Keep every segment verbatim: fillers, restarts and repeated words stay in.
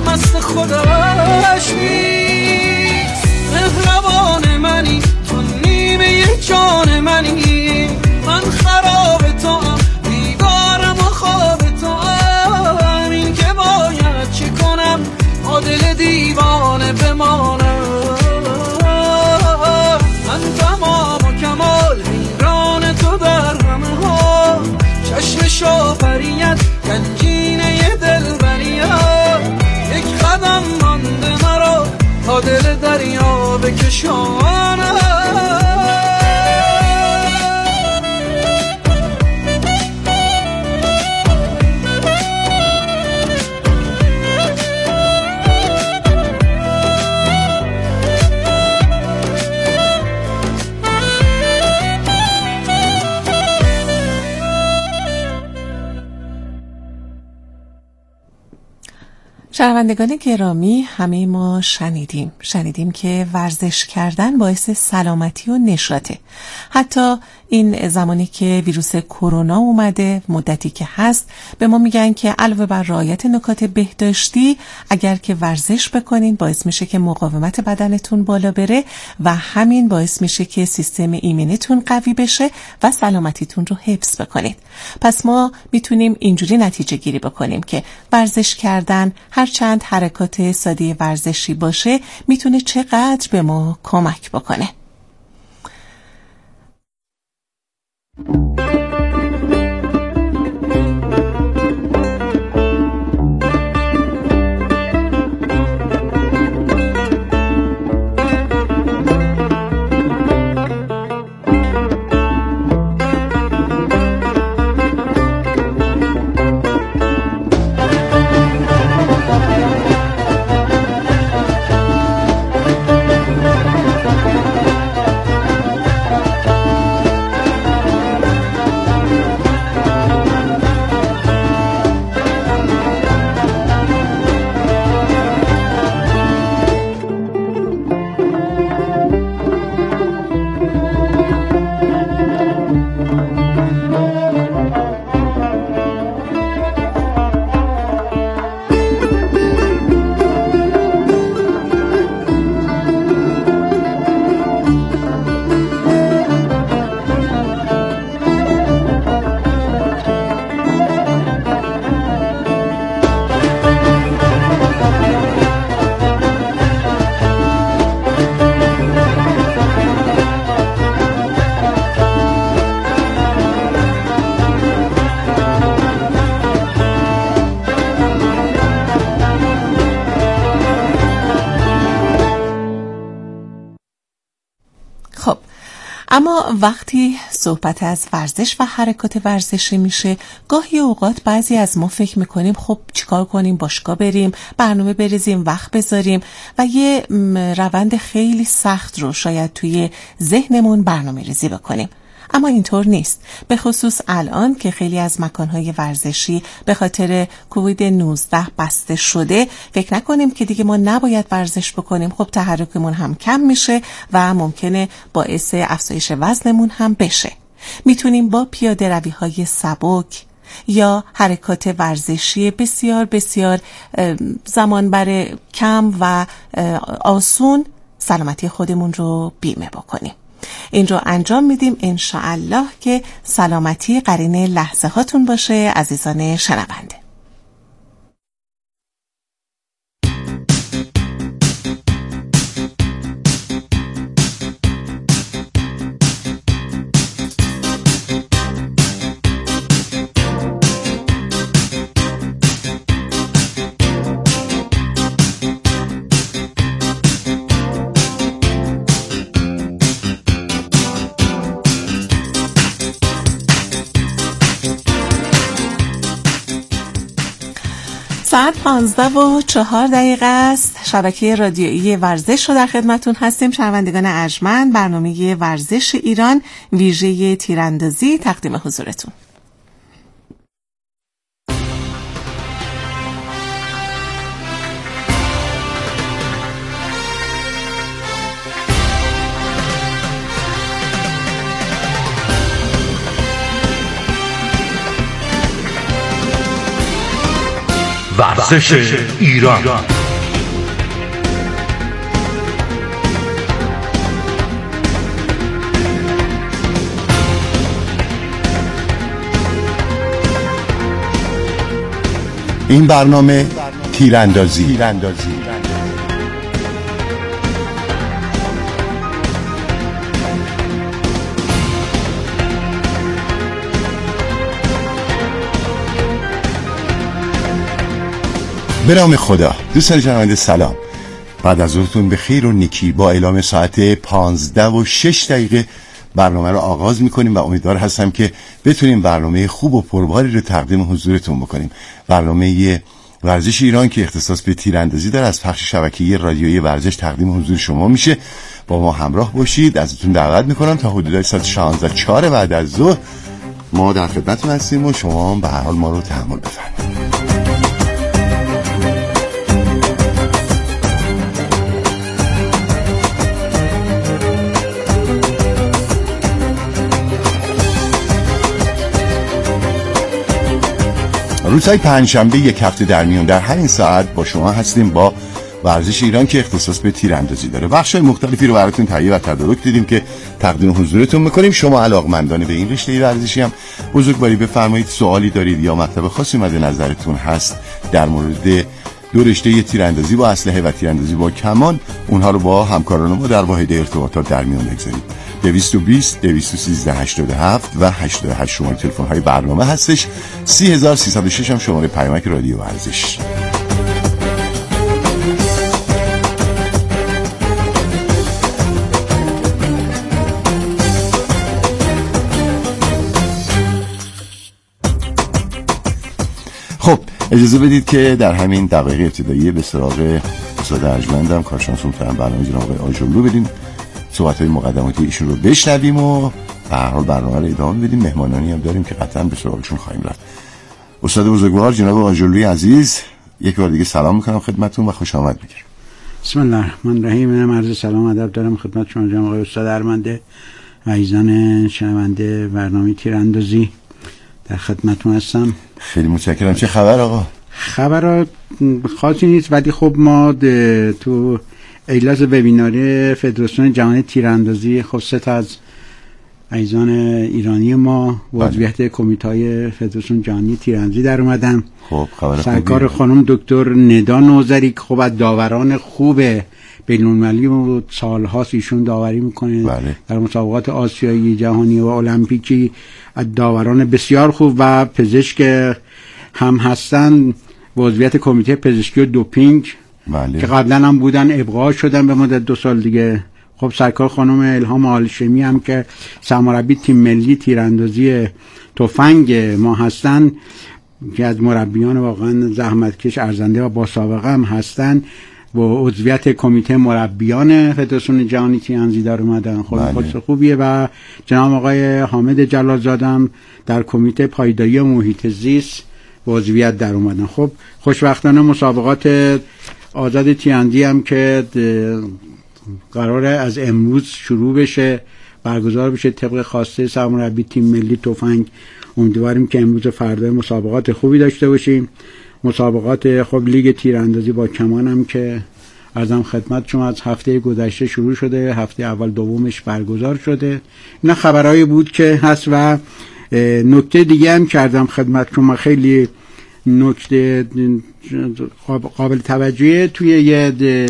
مست خودش نیست. مهربان منی تو نیمه جان منی، من خراب تو هم بیدارم و خواب تو هم. این که باید چه کنم با دل دیوانه بمانم. من تمام و کمال حیران تو در همه ها، چشم شاپریت گنجینه دل بریت. یک قدم مانده مرا تا دل دریا بکشانم. شنوندگان گرامی، همه ما شنیدیم شنیدیم که ورزش کردن باعث سلامتی و نشاطه. حتی این زمانی که ویروس کرونا اومده، مدتی که هست، به ما میگن که علاوه بر رعایت نکات بهداشتی، اگر که ورزش بکنین باعث میشه که مقاومت بدنتون بالا بره و همین باعث میشه که سیستم ایمنیتون قوی بشه و سلامتیتون رو حفظ بکنید. پس ما میتونیم اینجوری نتیجه گیری بکنیم که ورزش کردن، هرچند حرکات ساده ورزشی باشه، میتونه چقدر به ما کمک بکنه. اما وقتی صحبت از ورزش و حرکات ورزشی میشه، گاهی اوقات بعضی از ما فکر میکنیم خب چیکار کنیم، باشگاه بریم، برنامه بریزیم، وقت بذاریم و یه روند خیلی سخت رو شاید توی ذهنمون برنامه ریزی بکنیم. اما اینطور نیست، به خصوص الان که خیلی از مکانهای ورزشی به خاطر کووید نوزده بسته شده. فکر نکنیم که دیگه ما نباید ورزش بکنیم. خب تحرکمون هم کم میشه و ممکنه باعث افزایش وزنمون هم بشه. میتونیم با پیاده روی های سبک یا حرکات ورزشی بسیار بسیار زمان بر کم و آسون سلامتی خودمون رو بیمه بکنیم. این رو انجام میدیم انشاءالله که سلامتی قرین لحظه هاتون باشه عزیزان شنونده. ساعت پانزده و چهار دقیقه است. شبکه رادیویی ورزش رو در خدمتون هستیم. شنوندگان ارجمند، برنامه ورزش ایران ویژه تیراندازی تقدیم حضورتون. ورزش ایران. این برنامه تیراندازی تیراندازی به نام خدا. دوستان شنونده سلام، بعد از ظهرتون به خیر و نیکی. با اعلام ساعت پانزده و شش دقیقه برنامه رو آغاز میکنیم و امیدوار هستم که بتونیم برنامه خوب و پرباری رو تقدیم حضورتون بکنیم. برنامه ورزش ایران که اختصاص به تیراندازی داره از پخش شبکه‌ای رادیویی ورزش تقدیم حضور شما میشه. با ما همراه باشید. ازتون دعوت میکنم تا حدود ساعت شانزده و چهار بعد از ظهر ما در خدمتتون هستیم و شما هم به هر حال ما رو تحمل بفرمایید. روزهای پنجشنبه یک هفته در میون در همین ساعت با شما هستیم با ورزش ایران که اختصاص به تیراندازی داره. بخش‌های مختلفی رو براتون تهیه و تدارک دیدیم که تقدیم حضورتون می‌کنیم. شما علاقمندان به این رشته ورزشی هم بزرگواری بفرمایید. سوالی دارید یا مطلب خاصی مد نظرتون هست در مورد دو رشته تیراندازی با اسلحه و تیراندازی با کمان، اونها رو با همکاران ما در واحد ارتباطات در میون بگذارید. دویست و بیست دویست و سیزده هشتاد و هفت و هشتاد و هشت شماره تلفن های برنامه هستش. سی هزار و سیصد و شش هم شماره پیامک رادیو ورزش. خب اجازه بدید که در همین دقایق ابتدایی به سراغ استاد ارجمندم کارشناس محترم برنامه جناب آقای آجرلو بدیم، صحبت‌های مقدماتی ایشون رو بشنویم و به هر حال برنامه رو ادامه بدیم. مهمانانی هم داریم که قطعاً به سراغشون خواهیم رفت. استاد بزرگوار جناب آجرلوی عزیز، یک بار دیگه سلام می‌کنم خدمتتون و خوش آمد میگم. بسم الله الرحمن الرحیم. من عرض سلام و ادب دارم خدمت شما جناب آقای استاد ارجمند عزیزان شنونده برنامه تیراندازی، در خدمتتون هستم. خیلی متشکرم. چه خبر آقا؟ خبر خاصی نیست، ولی خب ما تو اجلاس وبیناری فدراسیون جهانی تیراندازی خب سه تا از عزیزان ایرانی ما عضویت کمیته فدراسیون جهانی تیراندازی در اومدن. خب خبر سرکار خانم دکتر ندا نوذری که خب از داوران خوب بین‌المللی و سال‌هاست ایشون داوری میکنه. بله. در مسابقات آسیایی، جهانی و المپیکی از داوران بسیار خوب و پزشک هم هستن، عضویت کمیته پزشکی و دوپینگ. بله. که قبلا هم بودن، ابقا شدن به مدت دو سال دیگه. خب سرکار خانم الهام هاشمی هم که سرمربی تیم ملی تیراندازی تفنگ ما هستن، که از مربیان واقعا زحمتکش، ارزنده و با سابقه هم هستن، با عضویت کمیته مربیان فدراسیون جهانی تیراندازی در اومدن. خب بله. خوبیه. و جناب آقای حامد جلالزاده هم در کمیته پایداری و محیط زیست با عضویت در اومدن. خب خوشبختانه مسابقات آزاد تیراندازی هم که قراره از امروز شروع بشه، برگزار بشه طبق خواسته سرمربی تیم ملی تفنگ. امیدواریم که امروز و فردا مسابقات خوبی داشته باشیم. مسابقات خب لیگ تیراندازی با کمان هم که عرضم خدمت شما از هفته گذشته شروع شده، هفته اول دومش برگزار شده. اینا خبرایی بود که هست. و نکته دیگه هم کردم خدمت شما، خیلی نکته قابل توجهه. توی یه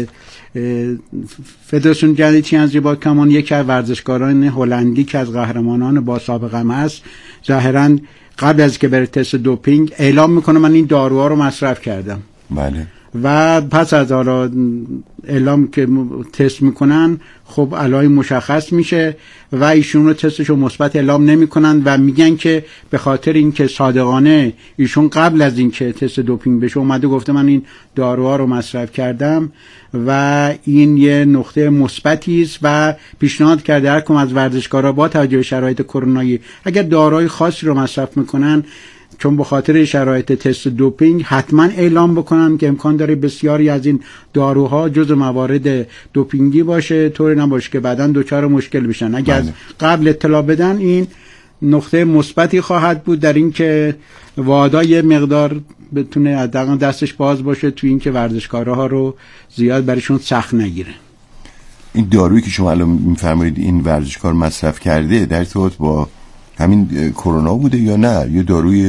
فدراسیون جهانی تیراندازی با کمان یکی از ورزشکاران هلندی که از قهرمانان با سابقه هم هست، ظاهراً قبل از که بره تست دوپینگ اعلام میکنه من این داروها رو مصرف کردم. بله. و پس از حالا اعلام که تست میکنن خب علائم مشخص میشه و ایشون رو تستشو مثبت اعلام نمیکنن و میگن که به خاطر اینکه صادقانه ایشون قبل از اینکه تست دوپینگ بشه اومده گفته من این داروها رو مصرف کردم و این یه نقطه مثبتی است و پیشنهاد کرده هر کدوم از ورزشکارا با توجه به شرایط کرونایی اگر داروهای خاصی رو مصرف میکنن، چون به خاطر شرایط تست دوپینگ حتما اعلام بکنن که امکان داره بسیاری از این داروها جز موارد دوپینگی باشه، طوری نباشه که بعداً دچار مشکل بشن. اگر از قبل اطلاع بدن این نقطه مثبتی خواهد بود در این که وادا یه مقدار بتونه حداقل دستش باز باشه توی این که ورزشکارها رو زیاد برایشون سخت نگیره. این دارویی که شما الان می‌فرمایید این ورزشکار مصرف کرده در ارتباط با همین کرونا بوده یا نه؟ یه داروی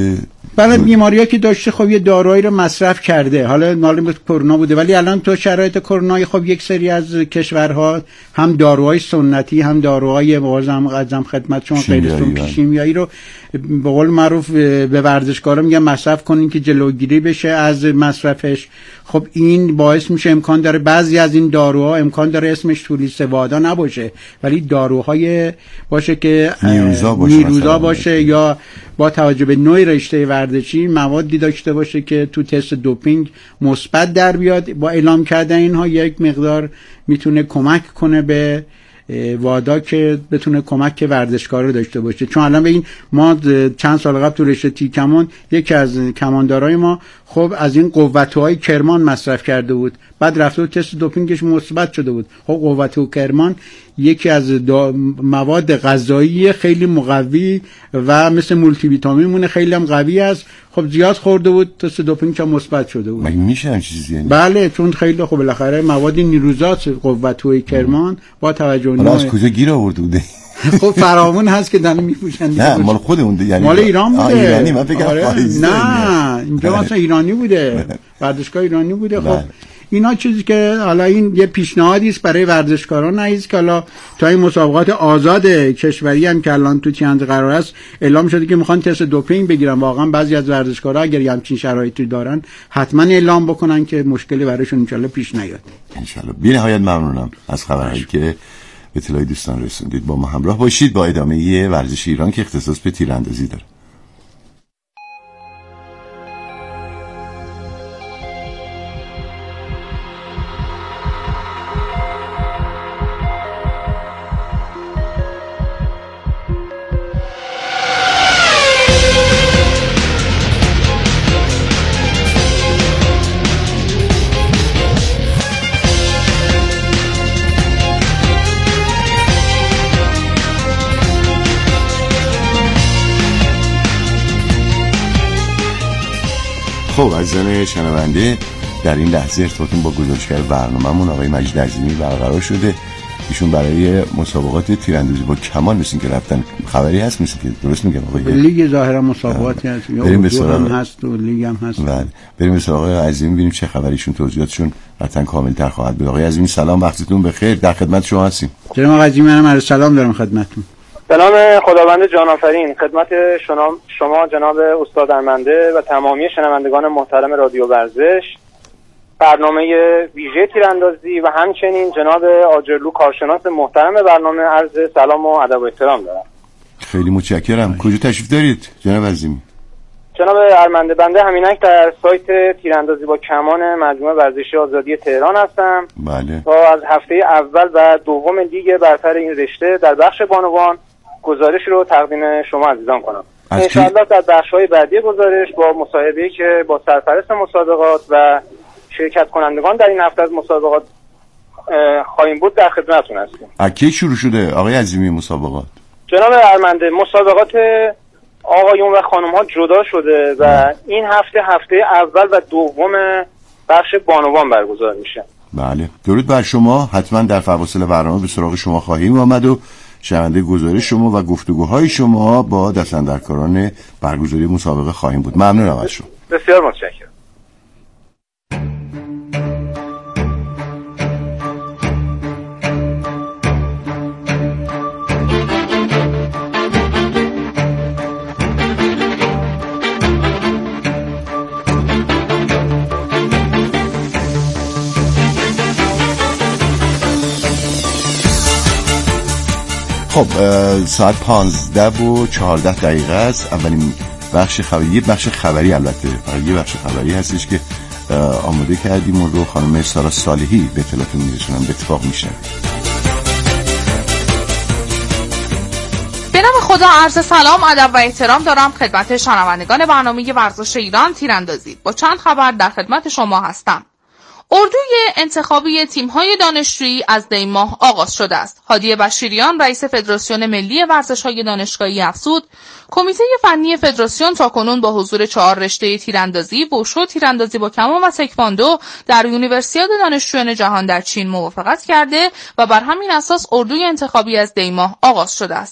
بله بیماریایی که داشته خب یه دارویی رو مصرف کرده، حالا مال کرونا بوده، ولی الان تو شرایط کرونا خب یک سری از کشورها هم داروهای سنتی هم داروهای بازم قدم خدمت شما غیر شیمیایی رو به قول معروف به ورزشکارا میگن مصرف کنین که جلوگیری بشه از مصرفش. خب این باعث میشه امکان داره بعضی از این داروها امکان داره اسمش طولی سوادا نباشه ولی داروهای باشه که نیروزا باشه, نیروزا باشه یا با توجه به نوع رشته ورزشی موادی داشته باشه که تو تست دوپینگ مثبت در بیاد. با اعلام کردن اینها یک مقدار میتونه کمک کنه به وادا که بتونه کمک که ورزشکار رو داشته باشه. چون الان ببین ما چند سال قبل تو رشته تیر کمان یکی از کماندارای ما خب از این قوتوهای کرمان مصرف کرده بود، بعد رفته و تست دوپینگش مثبت شده بود. خب قوتو کرمان یکی از مواد غذایی خیلی مقوی و مثل مولتی ویتامین مونه، خیلی هم قوی است. خب زیاد خورده بود، تست دوپینگ هم مثبت شده بود. مگه میشه همین چیزی یعنی؟ بله چون خیلی خب بالاخره مواد نیروزات قوتوی کرمان با توجه حالا از کجا گیر آورده بوده؟ خب فرامون هست که دارن میپوشن. نه مال خودمون یعنی مال ایران بوده. ایرانی من فکر آره. نه اینجا مثلا ایرانی بوده، ورزشگاه ایرانی بوده. خب اینا چیزی که حالا این یه پیشنهادی است برای ورزشکاران نیست که حالا تا این مسابقات آزاد کشوری هم که الان تو تیراندازی قرار است اعلام شده که میخوان تست دوپینگ بگیرن. واقعا بعضی از ورزشکارا اگر همچین شرایطی دارن حتما اعلام بکنن که مشکلی براشون ان شاءالله پیش نیاد. ان شاءالله. بی نهایت ممنونم از خبرهایی که اطلاع دوستان رسوندید. با ما همراه باشید با ادامه ورزش ایران که اختصاص به تیراندازی داره. خب عزیزان شنونده در این لحظه ارتباطمون با گزارشگر برنامه‌مون آقای مجید عظیمی برقرار شده. ایشون برای مسابقات تیراندازی با کمان مثل که رفتن. خبری هست مثل که درست میگم آقای؟ لیگ ظاهرا مسابقاتی هست یا بریم به سراغ هست و لیگ هم هست. بله بریم به سراغ آقای عظیمی ببینیم چه خبریشون، توضیحاتشون قطعا کامل‌تر خواهد بود. آقای عظیمی سلام، وقتتون بخیر، در خدمت شما هستیم. جناب عظیمی منم عرض سلام دارم خدمتتون. سلام خداوند جان آفرین خدمت شما شما جناب استاد ارمنده و تمامی شنوندگان محترم رادیو ورزش، برنامه ویژه تیراندازی و همچنین جناب آجرلو کارشناس محترم برنامه عرض سلام و ادب و احترام دارم. خیلی متشکرم. کجا تشریف دارید جناب عظیمی؟ جناب ارمنده بنده همینک در سایت تیراندازی با کمان مجموعه ورزشی آزادی تهران هستم. بله. تا از هفته اول و دوم لیگ برتر این رشته در بخش بانوان گزارش رو تقدیم شما عزیزان کنم. انشاءالله در بخش‌های بعدی گزارش با مصاحبه‌ای که با سرپرست مسابقات و شرکت کنندگان در این هفته از مسابقات خواهیم بود در خدمتتون هستیم. از کی شروع شده آقای عظیمی مسابقات؟ جناب ارمنده مسابقات آقایون و خانم‌ها جدا شده و نه. این هفته هفته اول و دوم بخش بانوان برگزار میشه. بله درود بر شما. حتما در فواصل برنامه به سراغ شما خواهیم آمد و شنونده گزارش شما و گفتگوهای شما با دستاندرکاران برگزاری مسابقه خواهیم بود. ممنونم از شما. بسیار متشکرم. خب ساعت پانزده و چهارده دقیقه است. اولین بخش خبری، یه بخش خبری البته فقط یه بخش خبری هستش که آماده کردیم اون رو خانم سارا صالحی به اطلاعتون میرسونم. به اتفاق میشنوید. به نام خدا عرض سلام ادب و احترام دارم خدمت شنوندگان برنامه ورزش ایران تیراندازی. با چند خبر در خدمت شما هستم. اردوی انتخابی تیم‌های دانشجویی از دی ماه آغاز شده است. هادی بشیریان رئیس فدراسیون ملی ورزش‌های دانشگاهی افزود کمیته فنی فدراسیون تاکنون با حضور چهار رشته تیراندازی، بوشو، تیراندازی با کمان و تکواندو در یونیورسیاد دانشجویان جهان در چین موافقت کرده و بر همین اساس اردوی انتخابی از دی ماه آغاز شده است.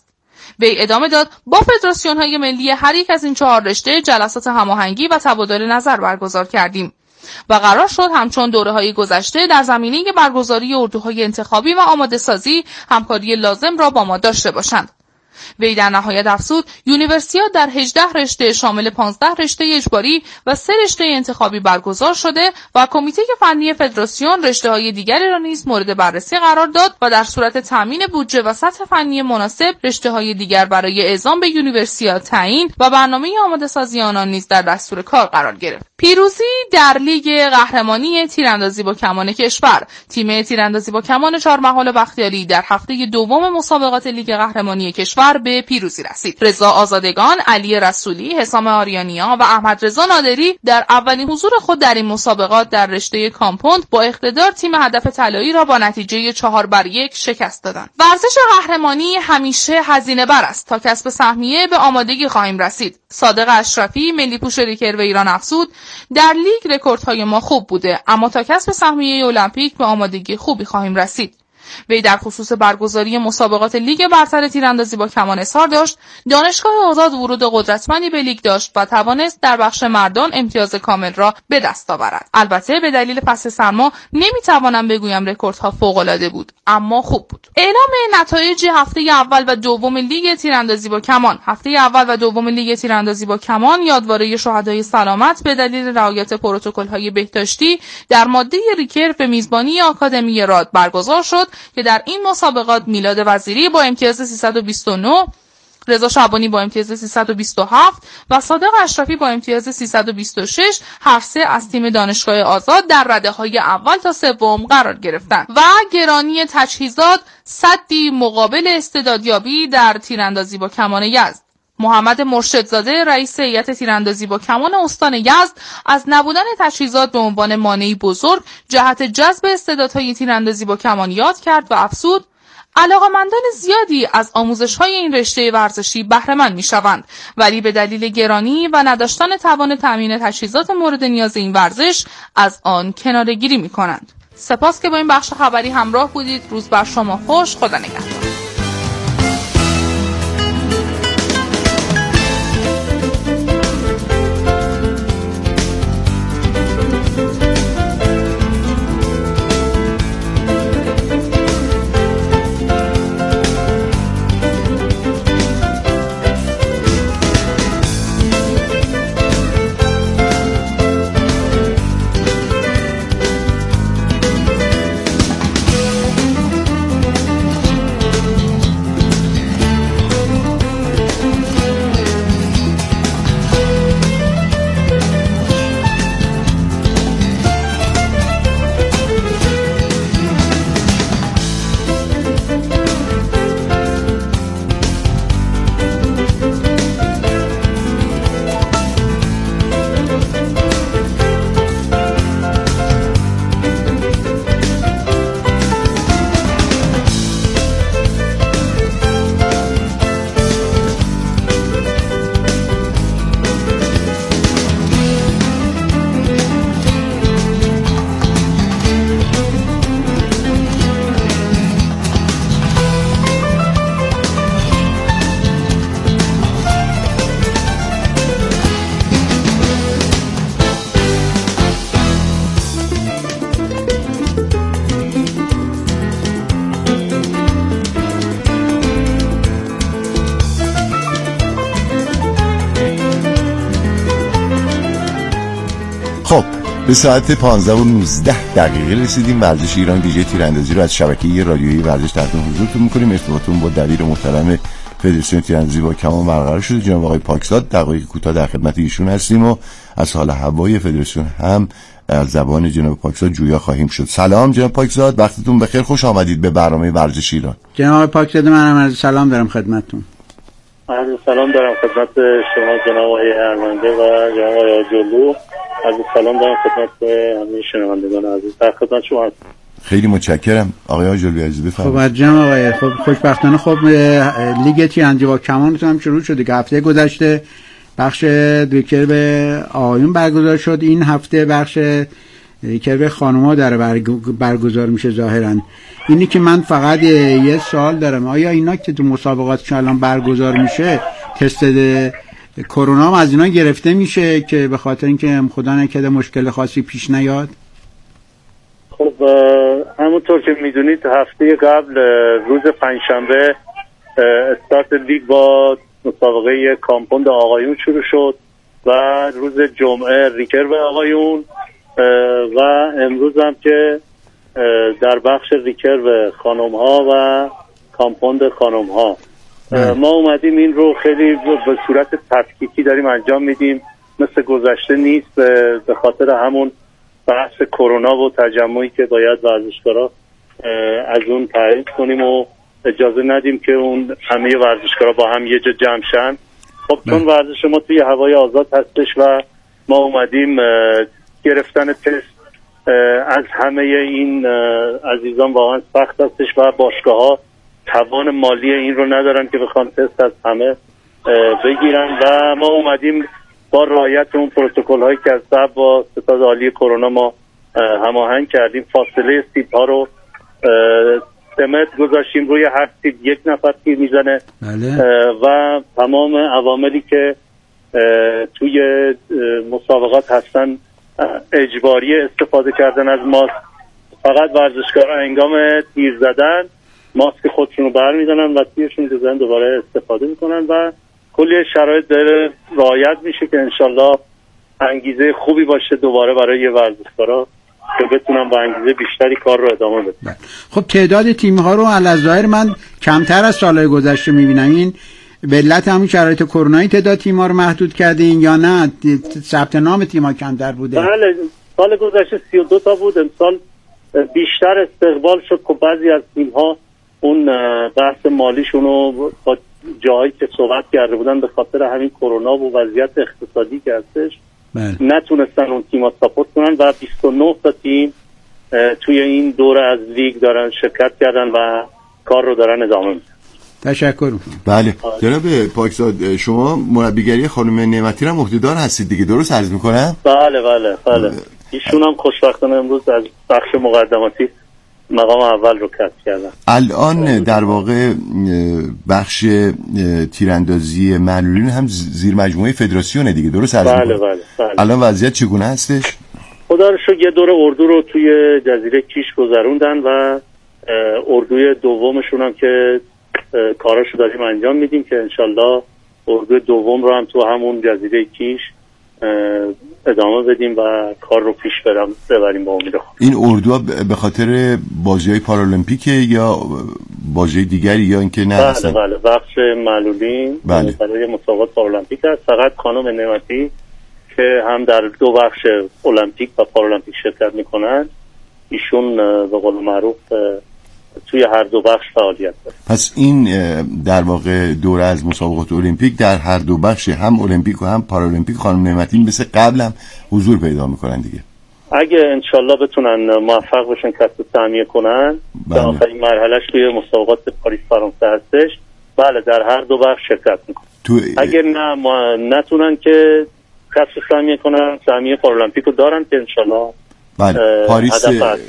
وی ادامه داد با فدراسیون‌های ملی هر یک از این چهار رشته جلسات هماهنگی و تبادل نظر برگزار کردیم و قرار شد همچون دوره‌های گذشته در زمینه برگزاری اردوهای انتخابی و آماده سازی همکاری لازم را با ما داشته باشند. وی در نهایت افزود یونیورسیاد در هجده رشته شامل پانزده رشته اجباری و سه رشته انتخابی برگزار شده و کمیته فنی فدراسیون رشته‌های دیگری را نیز مورد بررسی قرار داد و در صورت تامین بودجه و سطح فنی مناسب رشته‌های دیگر برای اعزام به یونیورسیاد تعیین و برنامه آماده سازی آنان نیز در دستور کار قرار گرفت. پیروزی در لیگ قهرمانی تیراندازی با کمان کشور. تیم تیراندازی با کمان چهارمحال بختیاری در هفته دوم مسابقات لیگ قهرمانی کشور به پیروزی رسید. رضا آزادگان، علی رسولی، حسام آریانیا و احمد رضا نادری در اولین حضور خود در این مسابقات در رشته کامپوند با اقتدار تیم هدف طلایی را با نتیجه چهار بر یک شکست دادند. ورزش قهرمانی همیشه هزینه بر است. تا کسب سهمیه به آمادگی خواهیم رسید. صادق اشرفی، ملی پوش ریکرو ایران افزود: در لیگ رکوردهای ما خوب بوده، اما تا کسب سهمیه المپیک به آمادگی خوبی خواهیم رسید. وی در خصوص برگزاری مسابقات لیگ برتر تیراندازی با کمان اظهار داشت دانشگاه آزاد ورود قدرتمندی به لیگ داشت و توانست در بخش مردان امتیاز کامل را به دست آورد. البته به دلیل فصل سرما نمیتوانم بگویم رکوردها فوق‌العاده بود، اما خوب بود. اعلام نتایج هفته اول و دوم لیگ تیراندازی با کمان. هفته اول و دوم لیگ تیراندازی با کمان یادواره شهدای سلامت به دلیل رعایت پروتکل‌های بهداشتی در ماده ریکر به میزبانی آکادمی راد برگزار شد که در این مسابقات میلاد وزیری با امتیاز سیصد و بیست و نه، رضا شعبانی با امتیاز سیصد و بیست و هفت و صادق اشرفی با امتیاز سیصد و بیست و شش هر سه از تیم دانشگاه آزاد در رده‌های اول تا سوم قرار گرفتند. و گرانی تجهیزات صدی مقابل استعدادیابی در تیراندازی با کمان یزد. محمد مرشدزاده رئیس هیئت تیراندازی با کمان استان یزد از نبودن تجهیزات به عنوان مانعی بزرگ جهت جذب استعدادهای تیراندازی با کمان یاد کرد و افزود: علاقه‌مندان زیادی از آموزش‌های این رشته ورزشی بهره‌مند می‌شوند، ولی به دلیل گرانی و نداشتن توان تامین تجهیزات مورد نیاز این ورزش از آن کناره‌گیری می‌کنند. سپاس که با این بخش خبری همراه بودید. روز بر شما خوش. خدا نگهدار. خب به ساعت پانزده و نوزده دقیقه رسیدیم. ورزش ایران ویژه تیراندازی رو از شبکه رادیویی ورزش تقدیم حضورتون می‌کنیم. ارتباطمون با دبیر محترم فدراسیون تیراندازی با کمان برقرار شده، جناب آقای پاکزاد. دقایق کوتاه در خدمت ایشون هستیم و از حال هوای فدراسیون هم از زبان جناب پاکزاد جویا خواهیم شد. سلام جناب پاکزاد، وقتتون بخیر، خوش آمدید به برنامه ورزش ایران. جناب پاکزاد، منم از سلام دارم خدمتتون. عرض سلام دارم خدمت شما جناب آقای ارمنده و جناب آقای جلو. عرض سلام دارم خدمت همه شنوندگان عزیز. در خدمت شما هستم. خیلی متشکرم آقای آجلوی عزیز، بفرمایید. خب جناب آقای، خب خوشبختانه خب لیگ تیراندازی با کمان هم شروع شده که هفته گذشته بخش دویکر به آقایون برگزار شد. این هفته بخش ریکرو خانم‌ها داره برگزار میشه ظاهرا. اینی که من فقط یه سوال دارم، آیا اینا که تو مسابقات که الان برگزار میشه تست کرونا هم از اینا گرفته میشه که به خاطر اینکه خدا نکرده مشکل خاصی پیش نیاد؟ خب همونطور که میدونید هفته قبل روز پنجشنبه استارت لیگ با مسابقه کامپوند آقایون شروع شد و روز جمعه ریکرو آقایون و امروز هم که در بخش ریکرو خانم ها و کامپوند خانم ها ما اومدیم این رو خیلی به صورت تفکیکی داریم انجام میدیم، مثل گذشته نیست به خاطر همون بحث کرونا و تجمعی که باید ورزشکارا از اون پرهیز کنیم و اجازه ندیم که اون همه ورزشکارا با هم یه جا جمع شن. خب چون ورزش ما توی هوای آزاد هستش و ما اومدیم گرفتن تست از همه این عزیزان واقعا سخت هستش و باشگاه ها توان مالی این رو ندارن که بخوان تست از همه بگیرن و ما اومدیم با رعایت اون پروتکل هایی که از قبل با ستاد عالی کرونا ما هماهنگ کردیم، فاصله سیب ها رو سه متر گذاشتیم، روی هر سیب یک نفر تیر میزنه و تمام عواملی که توی مسابقات هستن اجباری استفاده کردن از ماسک. فقط ورزشکارا هنگام تیر زدن ماسک خودشون رو برمیدارن و تیرشون رو دوباره استفاده میکنن و کلی شرایط داره رعایت میشه که انشالله انگیزه خوبی باشه دوباره برای ورزشکارا که بتونن با انگیزه بیشتری کار رو ادامه بدن. خب تعداد تیم‌ها رو علاوه من کمتر از سالهای گذشته می‌بینم. این به علت همین شرایط کرونایی تعداد تیم‌ها رو محدود کردین یا نه ثبت نام تیم‌ها کمتر بوده؟ بله سال گذشته سی و دو تا بود، امسال بیشتر استقبال شد که بعضی از تیم‌ها اون بحث مالیشون رو با جایی که صحبت کرده بودن به خاطر همین کرونا و وضعیت اقتصادی که هستش نتونستن اون تیم‌ها ساپورت کنن و بیست و نه تا تیم توی این دوره از لیگ دارن شرکت کردن و کار رو دارن ادامه میدن. تشکر. بله جناب پاکزاد شما مربیگری خانم نعمتی را عهده‌دار هستید دیگه، درست عرض میکنم؟ بله بله بله ایشون هم خوشبختانه امروز از بخش مقدماتی مقام اول رو کسب کردن. الان در واقع بخش تیراندازی معلولین هم زیر مجموعه فدراسیونه دیگه، درست عرض میکنم؟ بله بله بله. الان وضعیت چگونه هستش؟ خدا رو شکر یه دور اردو رو توی جزیره کیش گذروندن و اردوی دومشون هم که کاراشو داریم انجام میدیم که انشالله اردوی دوم رو هم تو همون جزیره کیش ادامه بدیم و کار رو پیش برم ببریم با امید خود. این اردوها به خاطر بازی‌های پارالمپیکه یا بازی دیگری یا اینکه نه؟ بله بله بخش معلولین بله. برای مسابقات پارالمپیک هست. فقط خانم نعمتی که هم در دو بخش المپیک و پارالمپیک شرکت میکنن، ایشون به قول معروف توی هر دو بخش فعالیت داره. پس این در واقع دوره از مسابقات المپیک در هر دو بخش هم المپیک و هم پارالمپیک خانم نعمتی مثل قبل هم حضور پیدا میکنن دیگه. اگه انشالله بتونن موفق بشن کسب سهمیه کنن بله. در آخرین مرحلهش توی مسابقات پاریس فرانسه هستش، بله در هر دو بخش شرکت میکنن. تو... اگر نه ما نتونن که کسب سهمیه کنن، سهمیه پارالمپیک رو دارن که انشالله بله. پاریس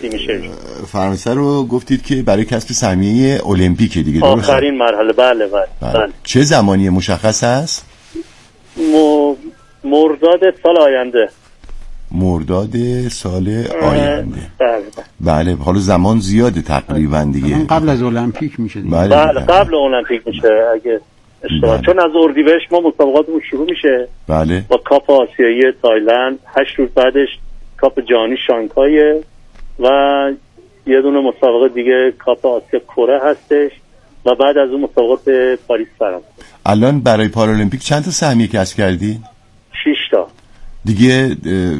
فرانسه رو گفتید که برای کسب سهمیه المپیک دیگه، درست؟ آخرین مرحله بله بله, بله. بله. چه زمانی مشخص است؟ م... مرداد سال آینده. مرداد سال آینده. بله بله. حالا زمان زیاده تقریبا دیگه. قبل از المپیک میشه دیگه. بله, بله. قبل المپیک میشه اگه اشتباه، چون از اردیبهشت ما مسابقاتمون شروع میشه. بله. با کاپ آسیایی تایلند، هشت روز بعدش کاپ جهانی شانگهای و یه دونه مسابقه دیگه کاپ آسیا کره هستش و بعد از اون مسابقات پاریس فرانسه. الان برای پارالمپیک چند تا سهمیه کسب کردی؟ شش تا. دیگه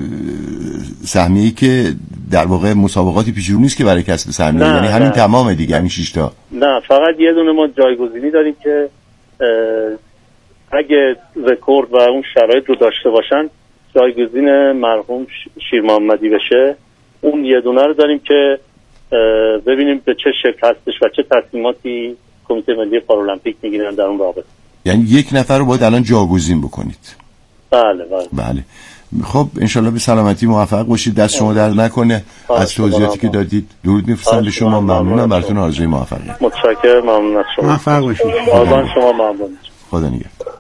سهمیه‌ای که در واقع مسابقاتی پیش رو نیست که برای کسب سهمیه، یعنی همین تمامه دیگه، همین شش تا. نه فقط یه دونه ما جایگزینی داریم که اگه رکورد و اون شرایط رو داشته باشن جایگزین مرحوم شیر محمدی بشه. اون یه دونه رو داریم که ببینیم به چه شکل هستش و چه تصمیماتی کمیته ملی پارالمپیک میگیرن در اون رابطه. یعنی یک نفر رو باید الان جاگزین بکنید. بله بله بله. خب انشالله به سلامتی موفق باشید، دست شما درد نکنه. از توضیحاتی که دادید درود میفرستم به شما. ممنونم، براتون آرزوی موفقیت. متشکرم، ممنون از شما. موفق باشید. آقا شما ممنون. خدا نگهدار.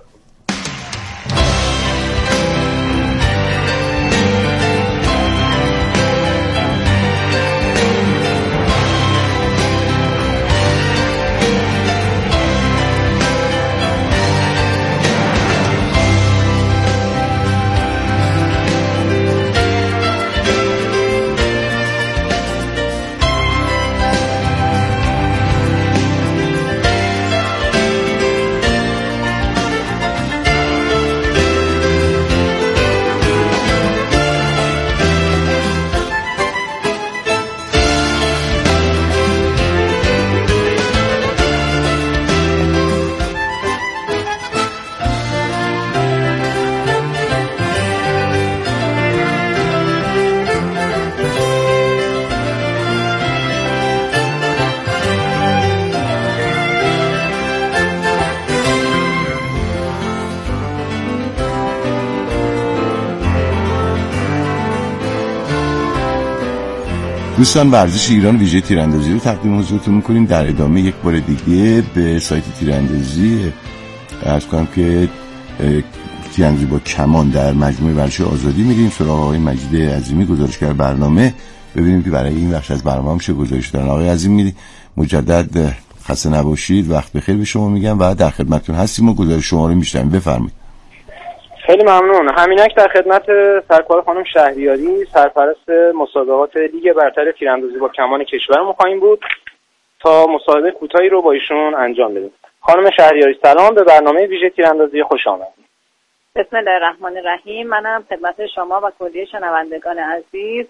دوستان، ورزش ایران ویژه تیراندازی رو تقدیم حضورتون میکنیم. در ادامه یک بار دیگه به سایت تیراندازی عرض کنم که تیراندازی با کمان در مجموعه ورزش آزادی میریم سراغ آقای مجید عظیمی، گزارشگر برنامه، ببینیم که برای این بخش از برنامه چه گزارش دارن. آقای عظیمی مجدد خسته نباشید، وقت بخیر به شما میگم و در خدمتتون هستیم و گزارش شما رو میشنویم. بفرمایید. خیلی ممنون. همینک در خدمت سرکار خانم شهریاری، سرپرست مسابقات لیگ برتر تیراندازی با کمان کشورمون خواهیم بود تا مصاحبه کوتاهی رو با ایشون انجام بدیم. خانم شهریاری سلام، به برنامه ویژه تیراندازی خوش آمدید. بسم الله الرحمن الرحیم. منم خدمت شما و کلیه شنوندگان عزیز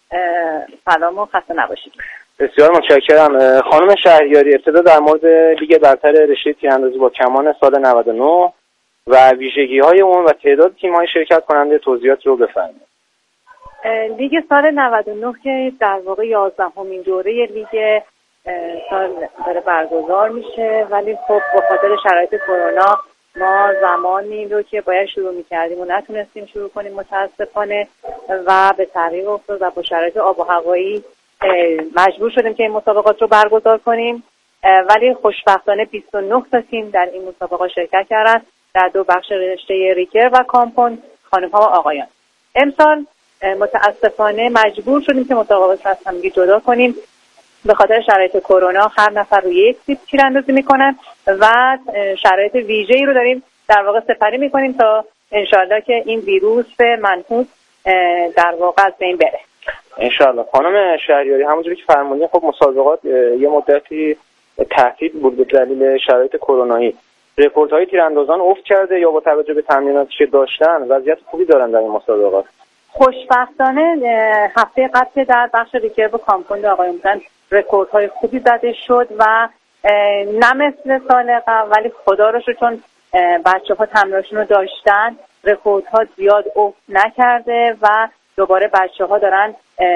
سلام و خسته نباشید. بسیار متشکرم. خانم شهریاری، ابتدا در مورد لیگ برتر رشته تیراندازی با کمان سال نود و نه و ویژگی‌های اون و تعداد تیم‌های شرکت کننده توضیحات رو بفرمایید. لیگ سال نود و نه که در واقع یازدهمین دوره لیگ سال داره برگزار میشه، ولی خب به خاطر شرایط کرونا ما زمانی رو که باید شروع می‌کردیم و نتونستیم شروع کنیم متاسفانه و به تعویق افتاد و با شرایط آب و هوایی مجبور شدیم که این مسابقات رو برگزار کنیم، ولی خوشبختانه بیست و نه تا تیم در این مسابقات شرکت کردن در دو بخش رشته ریکر و کامپوند، خانم‌ها و آقایان. امسال متاسفانه مجبور شدیم که مسابقات از همدیگه جدا کنیم به خاطر شرایط کرونا. هر نفر روی یک تیپ تیراندازی میکنن و شرایط ویژه‌ای رو داریم در واقع سپری میکنیم تا انشالله که این ویروس منحوس در واقع از بین بره. انشالله. خانم شهریاری، همونجوری که فرمودین خب مسابقات یه مدتی تعطیل بود به دلیل شرایط کرونایی. رکوردهای تیراندازان افت کرده یا با توجه به تمریناتی که داشتن وضعیت خوبی دارن در این مسابقات؟ خوشبختانه هفته قبل که در بخش ریکرو و کامپوند آقایون بودن رکوردهای خوبی زده شد و نه مثل سال قبل، ولی خدا رو شکر چون بچه‌ها تمریناشون رو داشتن رکوردها زیاد افت نکرده و دوباره بچه‌ها دارن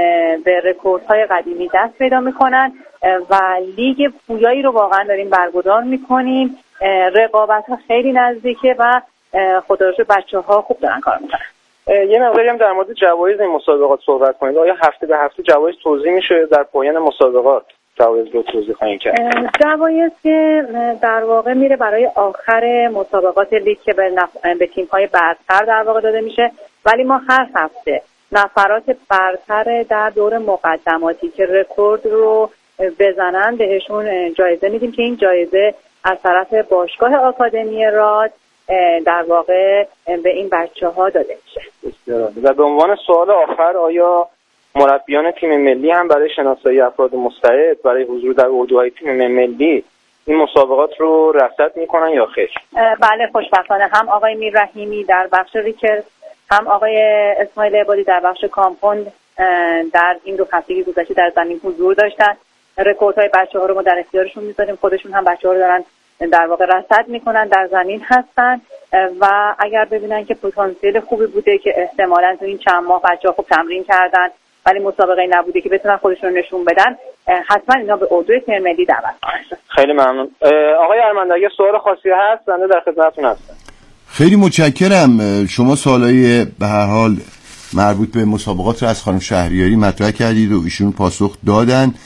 به رکوردهای قدیمی دست پیدا میکنن و لیگ پویایی رو واقعا داریم برگزار میکنیم. رقابت‌ها خیلی نزدیکه و خدا رو شکر بچه‌ها خوب دارن کار میکنن. یه مقداری هم در مورد جوایز این مسابقات صحبت کنید. آیا هفته به هفته جوایز توزیع میشه؟ در پایان مسابقات جوایز رو توزیع خواهیم کرد؟ جوایز که در واقع میره برای آخر مسابقات لیگ که به, نف... به تیم‌های برتر در واقع داده میشه، ولی ما هر هفته نفرات برتر در دور مقدماتی که رکورد رو بزنن بهشون جایزه میدیم که این جایزه از طرف باشگاه آکادمی راد در واقع به این بچه‌ها داده میشه. بسیار. و به عنوان سوال آخر، آیا مربیان تیم ملی هم برای شناسایی افراد مستعد برای حضور در اردوهای تیم ملی این مسابقات رو رصد میکنن یا خیر؟ بله، خوشبختانه هم آقای میر رحیمی در بخش ریکر، هم آقای اسماعیل عبادی در بخش کامپوند در این دو هفته گذشته در زمین حضور داشتن. رکوردهای بچه‌ها رو ما در اختیارشون میذاریم، خودشون هم بچه‌ها رو دارن در واقع رصد میکنن، در زمین هستن و اگر ببینن که پتانسیل خوبی بوده که احتمالاً تو این چند ماه بچه‌ها خوب تمرین کردن ولی مسابقه نبوده که بتونن خودشون رو نشون بدن، حتما اینا به اردوی تیم ملی دعوت میشن. خیلی ممنون. آقای ارمنده، اگه سوال خاصی هست بنده در خدمتتون هستم. خیلی متشکرم. شما سوالای به هر حال مربوط به مسابقات رو از خانم شهریاری مطرح کردید و ایشون پاسخ دادن.